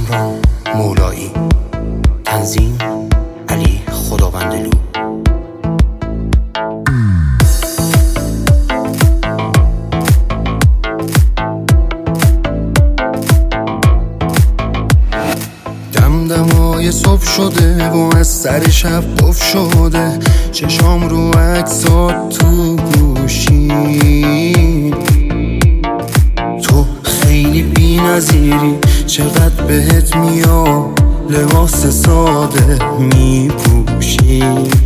سهران مولایی. تنظیم علی خداوندلو. دمدمای صبح شده و از سر شب قفل شده، چشام رو عکسات تو گوشی. تو خیلی بی نظیری، چقدر بهت میاد لباس ساده میپوشی.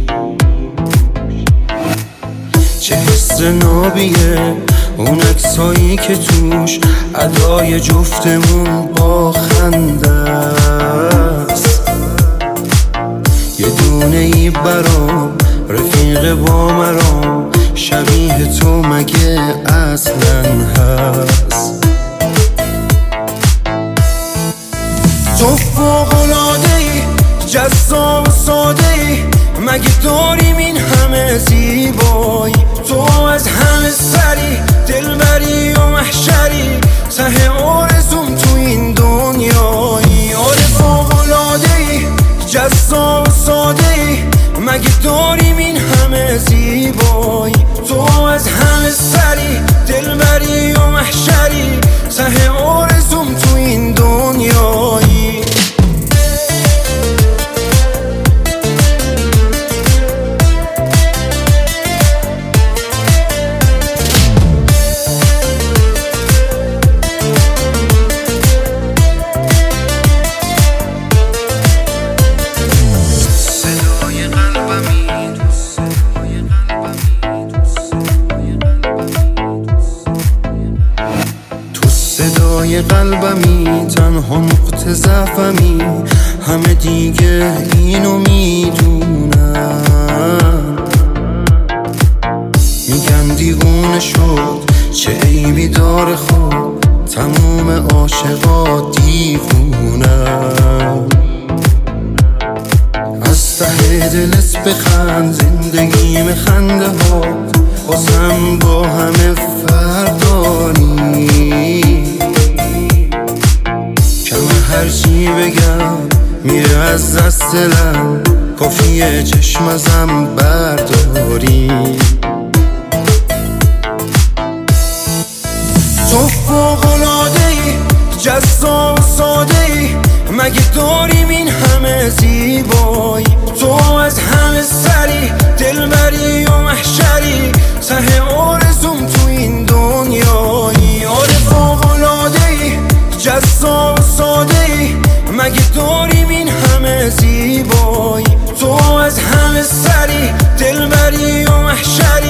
چه حس نابیه اون عکسایی که توش ادای جفتمون با خنده است. یه دونه ای برام رفیق با مرام، شبیه تو مگه اصلا هست؟ تو فوق‌العاده‌ای، جذاب و ساده‌ای، مگه داریم این همه زیبایی؟ تو از همه سری، دلبری و محشری، ته آرزوم تو این دنیایی. آره فوق‌العاده‌ای، جذاب و ساده‌ای، مگه داریم این همه زیبایی؟ تو از همه سری، دلبری و محشری، ته آرزوم تو این دنیایی. صدای قلبمی، تنها نقطه ضعفمی، همه دیگه اینو میدونن. میگن دیوونه شد، چه عیبی داره خود، تموم عاشقا دیوونن. از ته دلت بخند، زندگیم خنده ها بازم با همه فردانی. هرچی بگم میره از دست دلم، کافیه چشم ازم برداری. تو فوق‌العاده‌ای، جذاب و ساده‌ای، مگه داریم این همه زیبایی؟ تو از همه سری، دلبری و محشری، ته آرزوم تو این دنیایی. آره فوق‌العاده‌ای، جذاب و ساده‌ای، مگه داریم این همه زیبایی؟ تو از همه سری، دلبری و محشری،